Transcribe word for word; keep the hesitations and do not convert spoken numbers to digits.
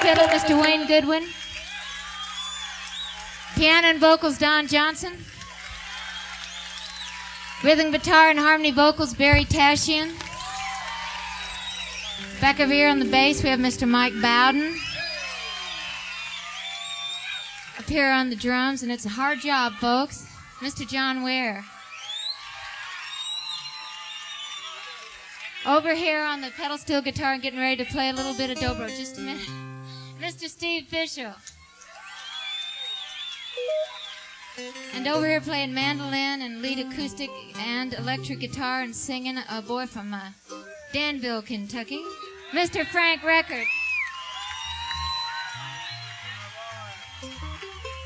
fiddle, Mister Wayne Goodwin. Piano and vocals, Don Johnson. Rhythm guitar and harmony vocals, Barry Tashian. Back over here on the bass, we have Mister Mike Bowden. Up here on the drums, and it's a hard job, folks, Mister John Ware. Over here on the pedal steel guitar and getting ready to play a little bit of dobro. Just a minute. Mister Steve Fishel. And over here playing mandolin and lead acoustic and electric guitar and singing, a boy from uh, Danville, Kentucky, Mister Frank Record.